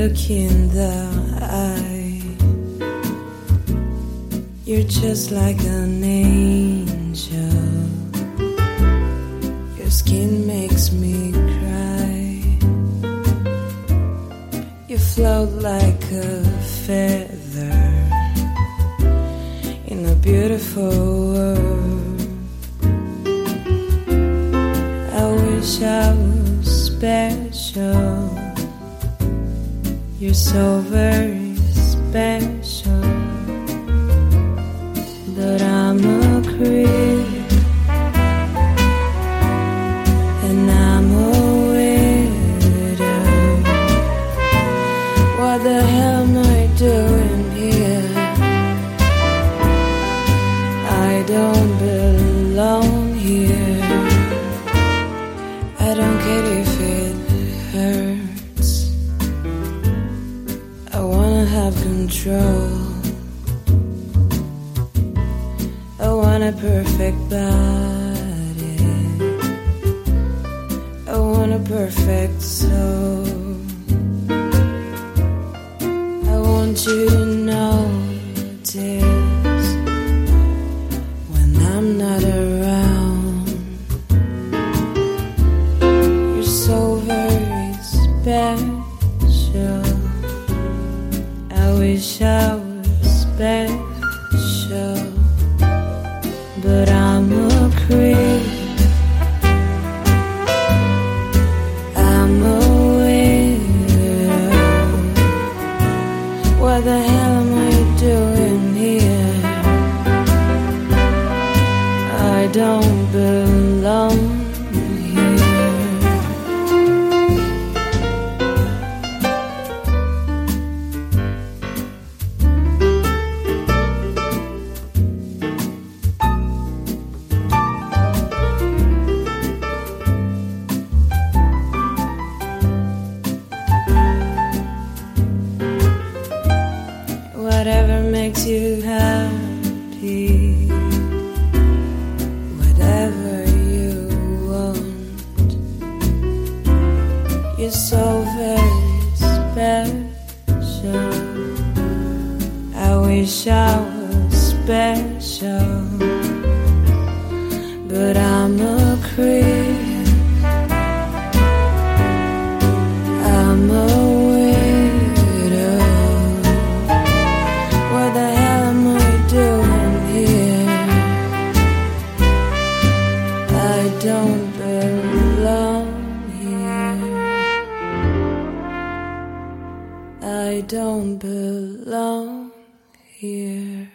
look in the eye, you're just like an angel. Your skin makes me cry. You float like a feather in a beautiful world. I wish I was special. You're so very special. But I'm a creep, and I'm a widow. What the hell am I doing here? I don't belong here. I don't care if it hurts. I wanna have control. I want a perfect body. I want a perfect soul. I want you to notice when I'm not around. You're so very special. I wish I was special. But I'm a creep. I'm a widow. What the hell am I doing here? I don't belong here. Whatever makes you happy, whatever you want. You're so very special. I wish I was special. But I'm a creep. I'm a don't belong here. I don't belong here.